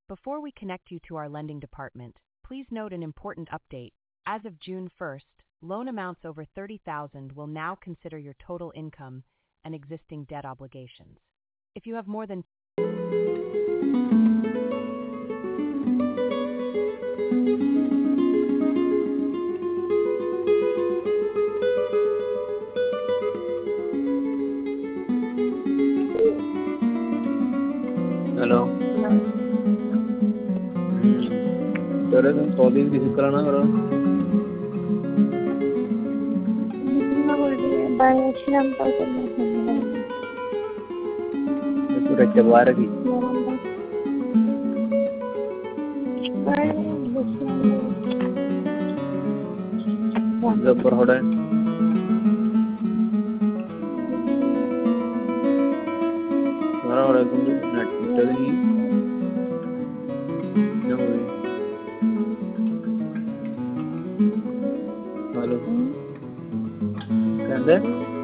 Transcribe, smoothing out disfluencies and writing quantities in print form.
Before we connect you to our lending department, please note an important update. As of June 1st, loan amounts over 30,000 will now consider your total income and existing debt obligations. If you have more than hello तेरे तुम 100 दिन किसी कराना करो पूरा चबा रखी जबर होड़ा है मारा होड़ा तुम नेट चलेगी हेलो कहते